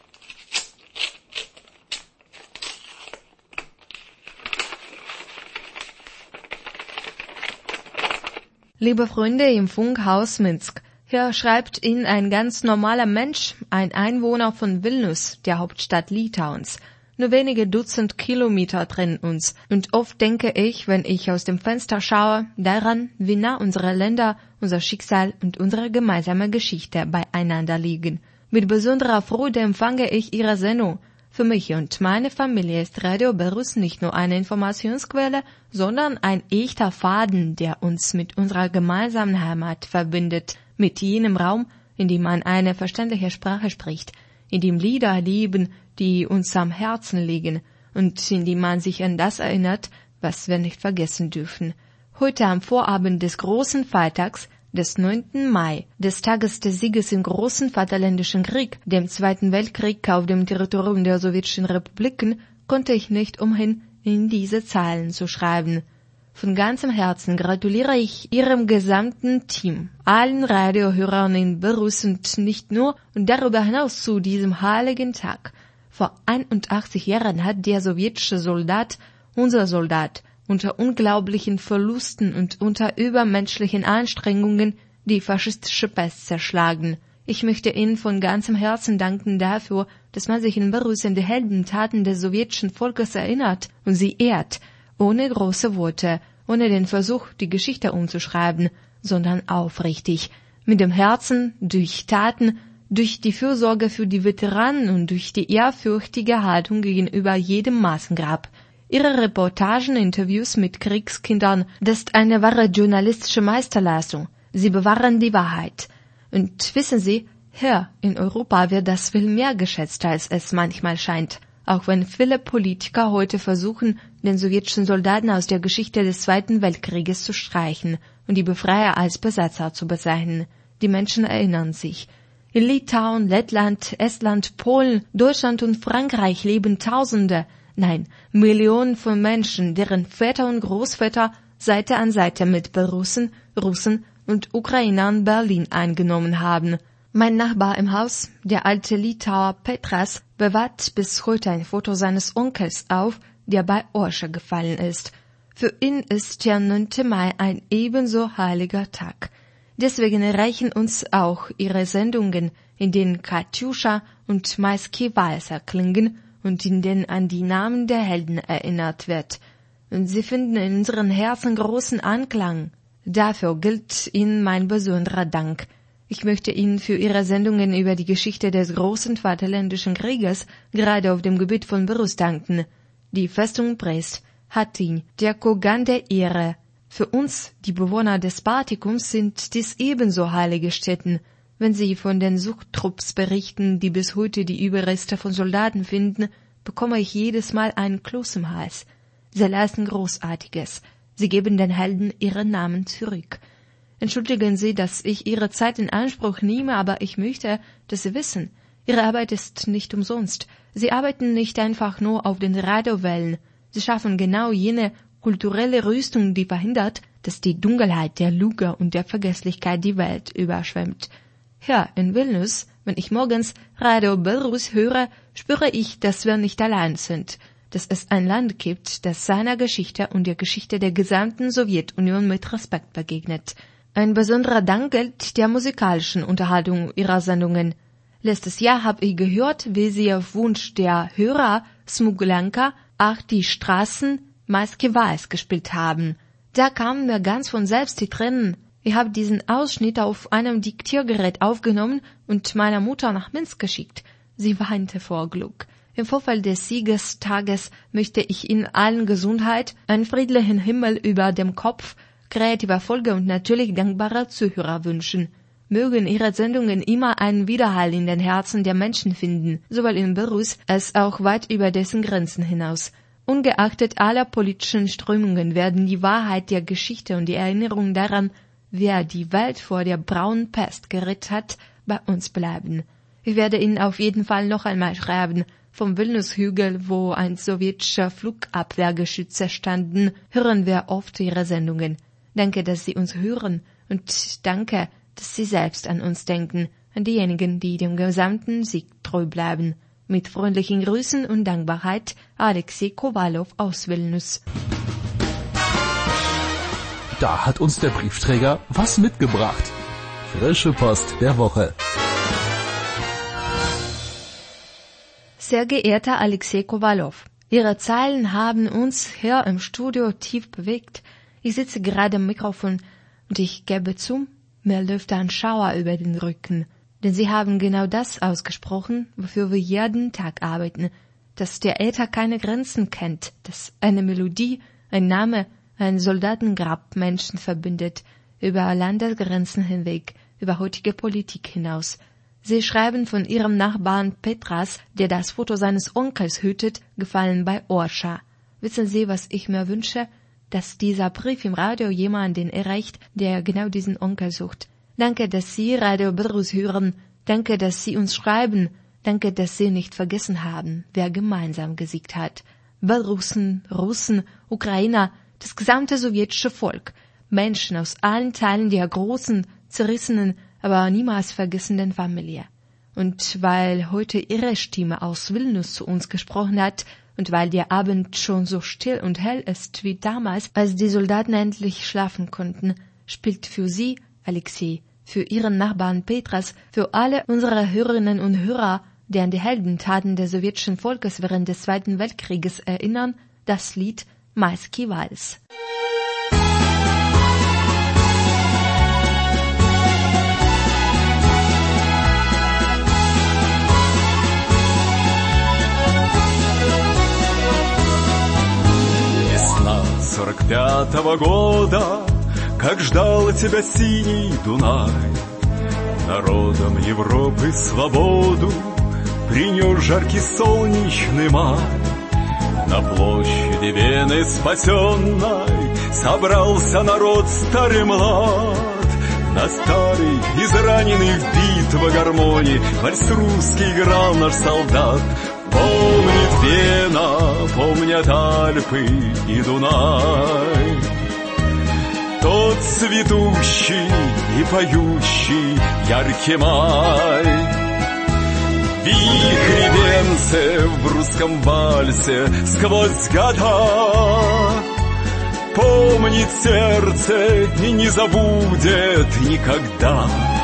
Liebe Freunde im Funkhaus Minsk, hier schreibt Ihnen ein ganz normaler Mensch, ein Einwohner von Vilnius, der Hauptstadt Litauens. Nur wenige Dutzend Kilometer trennen uns. Und oft denke ich, wenn ich aus dem Fenster schaue, daran, wie nah unsere Länder, unser Schicksal und unsere gemeinsame Geschichte beieinander liegen. Mit besonderer Freude empfange ich Ihre Sendung. Für mich und meine Familie ist Radio Belarus nicht nur eine Informationsquelle, sondern ein echter Faden, der uns mit unserer gemeinsamen Heimat verbindet. Mit jenem Raum, in dem man eine verständliche Sprache spricht, in dem Lieder leben, die uns am Herzen liegen und in dem man sich an das erinnert, was wir nicht vergessen dürfen. Heute am Vorabend des großen Feiertags, des 9. Mai, des Tages des Sieges im großen Vaterländischen Krieg, dem Zweiten Weltkrieg auf dem Territorium der sowjetischen Republiken, konnte ich nicht umhin, in diese Zeilen zu schreiben. Von ganzem Herzen gratuliere ich Ihrem gesamten Team, allen Radiohörern in Belarus und nicht nur und darüber hinaus zu diesem heiligen Tag. Vor 81 Jahren hat der sowjetische Soldat, unser Soldat, unter unglaublichen Verlusten und unter übermenschlichen Anstrengungen die faschistische Pest zerschlagen. Ich möchte Ihnen von ganzem Herzen danken dafür, dass man sich in Belarus an die Heldentaten des sowjetischen Volkes erinnert und sie ehrt, ohne große Worte, ohne den Versuch, die Geschichte umzuschreiben, sondern aufrichtig, mit dem Herzen, durch Taten, durch die Fürsorge für die Veteranen und durch die ehrfürchtige Haltung gegenüber jedem Massengrab. Ihre Reportagen, Interviews mit Kriegskindern, das ist eine wahre journalistische Meisterleistung. Sie bewahren die Wahrheit. Und wissen Sie, hier in Europa wird das viel mehr geschätzt, als es manchmal scheint. Auch wenn viele Politiker heute versuchen, den sowjetischen Soldaten aus der Geschichte des Zweiten Weltkrieges zu streichen und die Befreier als Besatzer zu bezeichnen. Die Menschen erinnern sich. In Litauen, Lettland, Estland, Polen, Deutschland und Frankreich leben Tausende, nein, Millionen von Menschen, deren Väter und Großväter Seite an Seite mit Belarussen, Russen und Ukrainern Berlin eingenommen haben. Mein Nachbar im Haus, der alte Litauer Petras, bewahrt bis heute ein Foto seines Onkels auf, der bei Orscha gefallen ist. Für ihn ist der 9. Mai ein ebenso heiliger Tag. Deswegen erreichen uns auch ihre Sendungen, in denen Katjuscha und Majski Walser klingen und in denen an die Namen der Helden erinnert wird. Und sie finden in unseren Herzen großen Anklang. Dafür gilt Ihnen mein besonderer Dank. Ich möchte Ihnen für Ihre Sendungen über die Geschichte des großen Vaterländischen Krieges gerade auf dem Gebiet von Belarus danken. Die Festung Brest hat ihn, der Kogan der Ehre. Für uns, die Bewohner des Baltikums, sind dies ebenso heilige Stätten. Wenn Sie von den Suchtrupps berichten, die bis heute die Überreste von Soldaten finden, bekomme ich jedes Mal einen Kloß im Hals. Sie leisten Großartiges. Sie geben den Helden ihren Namen zurück. Entschuldigen Sie, dass ich Ihre Zeit in Anspruch nehme, aber ich möchte, dass Sie wissen, Ihre Arbeit ist nicht umsonst. Sie arbeiten nicht einfach nur auf den Radiowellen. Sie schaffen genau jene kulturelle Rüstung, die verhindert, dass die Dunkelheit der Lüge und der Vergesslichkeit die Welt überschwemmt. Hier in Vilnius, wenn ich morgens Radio Belarus höre, spüre ich, dass wir nicht allein sind, dass es ein Land gibt, das seiner Geschichte und der Geschichte der gesamten Sowjetunion mit Respekt begegnet. Ein besonderer Dank gilt der musikalischen Unterhaltung Ihrer Sendungen. Letztes Jahr habe ich gehört, wie Sie auf Wunsch der Hörer Smuglanka auch die Straßen Majski Vals gespielt haben. Da kamen mir ganz von selbst die Tränen. Ich habe diesen Ausschnitt auf einem Diktiergerät aufgenommen und meiner Mutter nach Minsk geschickt. Sie weinte vor Glück. Im Vorfeld des Siegestages möchte ich Ihnen allen Gesundheit, einen friedlichen Himmel über dem Kopf, kreative Erfolge und natürlich dankbare Zuhörer wünschen. Mögen Ihre Sendungen immer einen Widerhall in den Herzen der Menschen finden, sowohl in Belarus als auch weit über dessen Grenzen hinaus. Ungeachtet aller politischen Strömungen werden die Wahrheit der Geschichte und die Erinnerung daran, wer die Welt vor der braunen Pest gerettet hat, bei uns bleiben. Ich werde Ihnen auf jeden Fall noch einmal schreiben. Vom Vilnius-Hügel, wo ein sowjetischer Flugabwehrgeschütze standen, hören wir oft Ihre Sendungen. Danke, dass Sie uns hören und danke, dass Sie selbst an uns denken, an diejenigen, die dem gesamten Sieg treu bleiben. Mit freundlichen Grüßen und Dankbarkeit, Alexei Kowalow aus Vilnius. Da hat uns der Briefträger was mitgebracht. Frische Post der Woche. Sehr geehrter Alexei Kowalow, Ihre Zeilen haben uns hier im Studio tief bewegt. Ich sitze gerade am Mikrofon und ich gebe zu, mir läuft ein Schauer über den Rücken. Denn Sie haben genau das ausgesprochen, wofür wir jeden Tag arbeiten, dass der Äther keine Grenzen kennt, dass eine Melodie, ein Name, ein Soldatengrab Menschen verbindet, über Landesgrenzen hinweg, über heutige Politik hinaus. Sie schreiben von Ihrem Nachbarn Petras, der das Foto seines Onkels hütet, gefallen bei Orscha. Wissen Sie, was ich mir wünsche? Dass dieser Brief im Radio jemanden erreicht, der genau diesen Onkel sucht. Danke, dass Sie Radio Belarus hören. Danke, dass Sie uns schreiben. Danke, dass Sie nicht vergessen haben, wer gemeinsam gesiegt hat. Belarusen, Russen, Ukrainer, das gesamte sowjetische Volk. Menschen aus allen Teilen der großen, zerrissenen, aber niemals vergessenen Familie. Und weil heute Ihre Stimme aus Vilnius zu uns gesprochen hat und weil der Abend schon so still und hell ist wie damals, als die Soldaten endlich schlafen konnten, spielt für Sie, Alexei, für Ihren Nachbarn Petras, für alle unsere Hörerinnen und Hörer, die an die Heldentaten des sowjetischen Volkes während des Zweiten Weltkrieges erinnern, das Lied Majski Vals. Весна 45-го года, как ждал тебя синий Дунай, народом Европы свободу принес жаркий солнечный май. На площади Вены спасенной собрался народ старый млад. На старый, израненный в битве гармонии вальс русский играл наш солдат. Помнит Вена, помнят Альпы и Дунай. тот цветущий и поющий яркий май. Вихри венцы в русском вальсе сквозь года помнит сердце и не забудет никогда.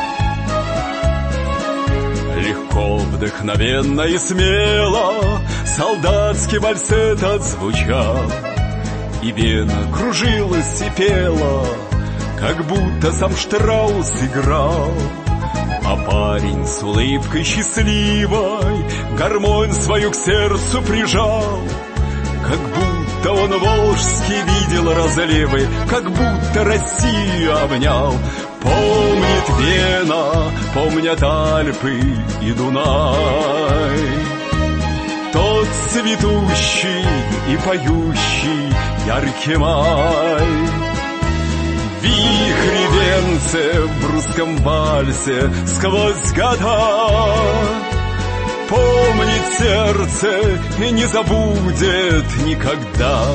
Легко, вдохновенно и смело солдатский вальсет отзвучал, и вена кружилась и пела, как будто сам Штраус играл. А парень с улыбкой счастливой гармонь свою к сердцу прижал, как будто он волжский видел разливы, как будто Россию обнял. Помнит Вена, помнят Альпы и Дунай, тот цветущий и поющий яркий май. Вихри венцы в русском вальсе сквозь года помнит сердце и не забудет никогда.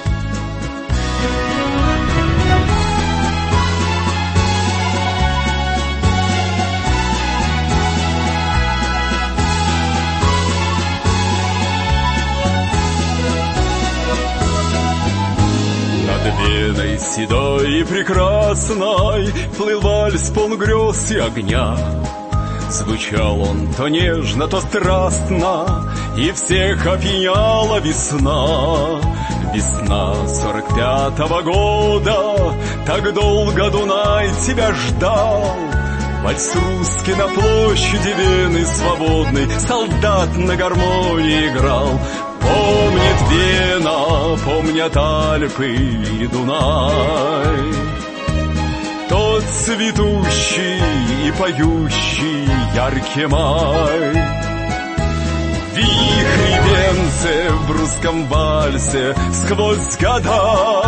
Над Веной седой и прекрасной плыл вальс полн грез и огня. Звучал он то нежно, то страстно, и всех опьяняла весна. Весна 45-го года, так долго Дунай тебя ждал. Вальс русский на площади Вены свободный, солдат на гармонии играл. Помнит Вена, помнят Альпы и Дунай, тот цветущий и поющий яркий май. Вихри венцы в русском вальсе сквозь года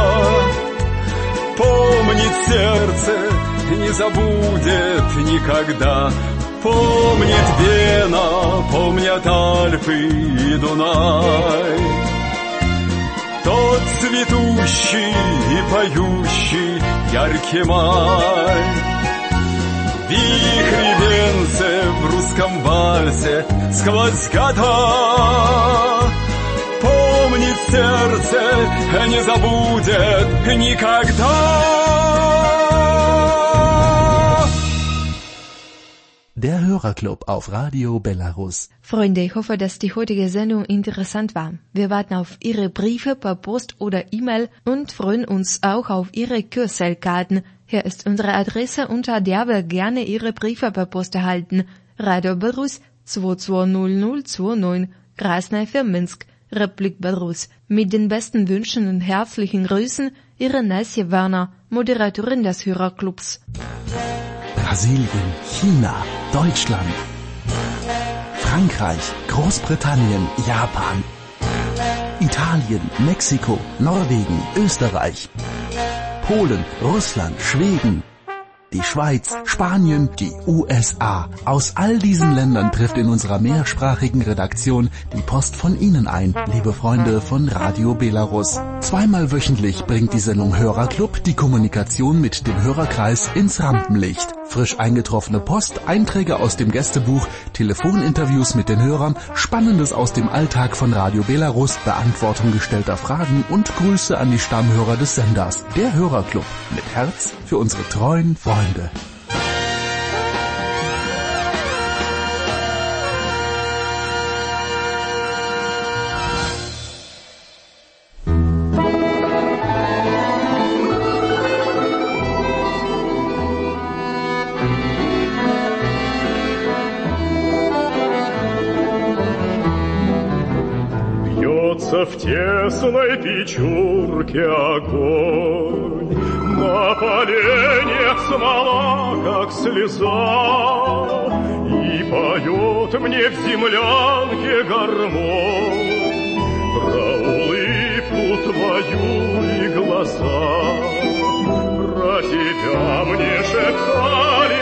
помнит сердце, не забудет никогда. Помнит Вена, помнят Альпы и Дунай, тот цветущий и поющий яркий май. Вихри венцы в русском вальсе сквозь года помнит сердце, не забудет никогда. Der Hörerclub auf Radio Belarus. Freunde, ich hoffe, dass die heutige Sendung interessant war. Wir warten auf Ihre Briefe per Post oder E-Mail und freuen uns auch auf Ihre Kürzelkarten. Hier ist unsere Adresse, unter der wir gerne Ihre Briefe per Post erhalten. Radio Belarus 220029, Krasnaya für Minsk, Republik Belarus. Mit den besten Wünschen und herzlichen Grüßen, Ihre Nasje Werner, Moderatorin des Hörerclubs. Brasilien, China, Deutschland, Frankreich, Großbritannien, Japan, Italien, Mexiko, Norwegen, Österreich, Polen, Russland, Schweden, die Schweiz, Spanien, die USA. Aus all diesen Ländern trifft in unserer mehrsprachigen Redaktion die Post von Ihnen ein, liebe Freunde von Radio Belarus. Zweimal wöchentlich bringt die Sendung Hörerclub die Kommunikation mit dem Hörerkreis ins Rampenlicht. Frisch eingetroffene Post, Einträge aus dem Gästebuch, Telefoninterviews mit den Hörern, Spannendes aus dem Alltag von Radio Belarus, Beantwortung gestellter Fragen und Grüße an die Stammhörer des Senders. Der Hörerclub mit Herz für unsere treuen Freunde. В тесной печурке огонь, на поленьях смола, как слеза, и поет мне в землянке гармонь про улыбку твою и глаза. Про тебя мне шептали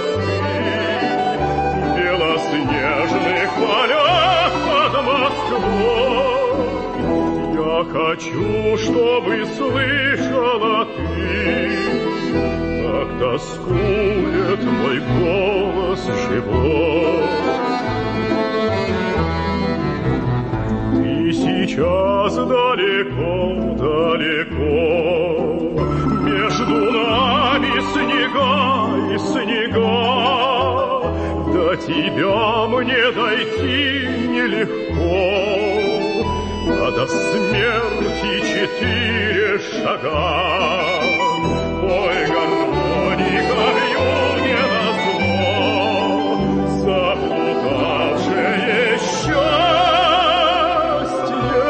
кусты в белоснежных полях под Москвой. Я хочу, чтобы слышала ты, как тоскует мой голос живой. Ты сейчас далеко, далеко, между нами снега и снега. До тебя мне дойти нелегко, а до смерти 4 шага. Ой, гармоника, вью не назло, заплутавшее счастье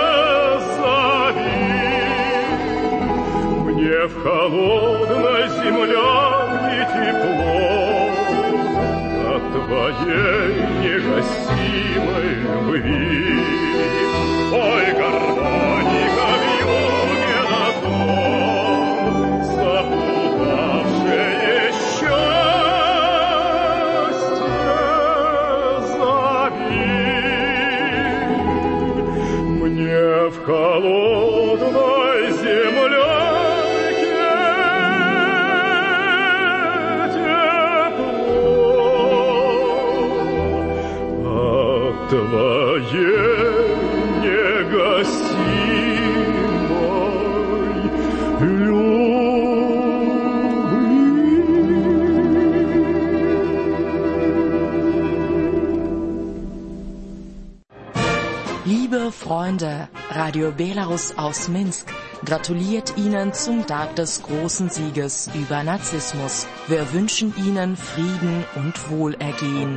зови. Мне в холодной землянке тепло от твоей негасимой любви. Ой, гармоника, вьюге назло, заплутавшее счастье зови. Мне в холодной землянке тепло от твоей Liebe Freunde, Radio Belarus aus Minsk gratuliert Ihnen zum Tag des großen Sieges über Narzissmus. Wir wünschen Ihnen Frieden und Wohlergehen.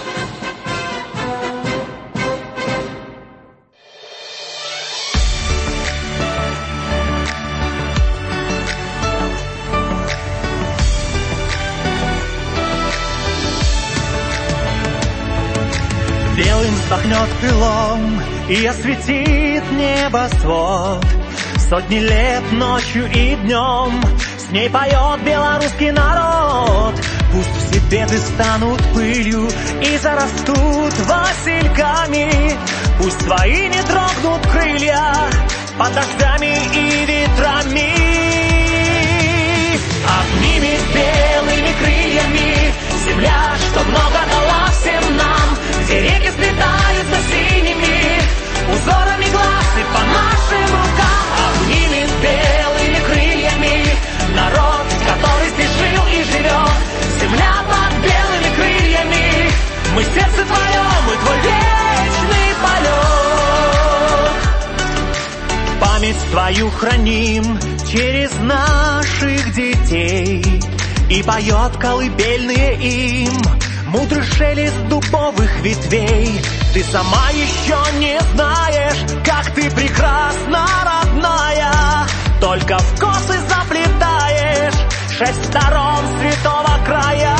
Белым взмахнет крылом и осветит небосвод. Сотни лет ночью и днем с ней поет белорусский народ. Пусть все беды станут пылью и зарастут васильками. Пусть твои не дрогнут крылья под дождями и ветрами. Обними белыми крыльями земля, что много дала всем нам, где реки сплетаются синими узорами глаз и по нашим рукам. Обними белыми крыльями народ, который здесь жил и живет. Земля под белыми крыльями, мы сердце твое, мы твой вечный полет. Память твою храним через наших детей, и поет колыбельные им мудрый шелест дубовых ветвей. Ты сама еще не знаешь, как ты прекрасна, родная, только в косы заплетаешь 6 сторон святого края.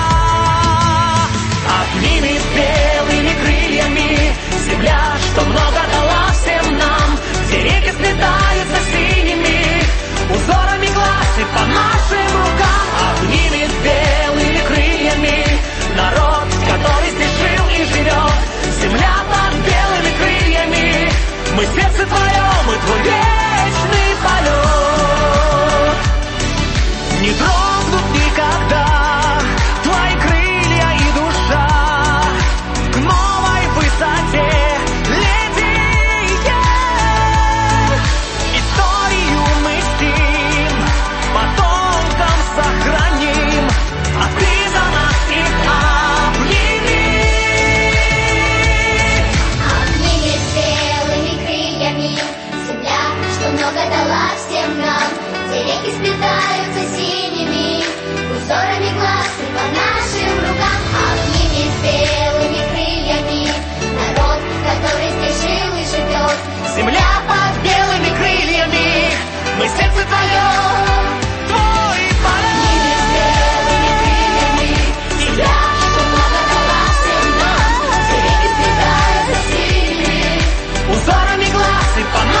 Обними белыми крыльями земля, что много дала всем нам, где реки сплетаются синими узорами глаз и по нашим рукам. Обними белыми крыльями народ, который здесь жил и живет. Земля под белыми крыльями, мы сердце твое, мы твой вечный полет. Не дрогнут никогда твои крылья и душа к новой высоте летит. Историю мы стим, потомкам сохраним, а ты за нас их обними. Обними белыми крыльями земля, что много дала всем нам, где реки сплетаются синими узорами глаз и по нашим рукам. Обними белыми крыльями народ, который здесь жил и живет. Земля под белыми крыльями, мы сердце твое, твой полет. Белыми крыльями земля, что много дала всем нам, где реки сплетаются синими узорами глаз и по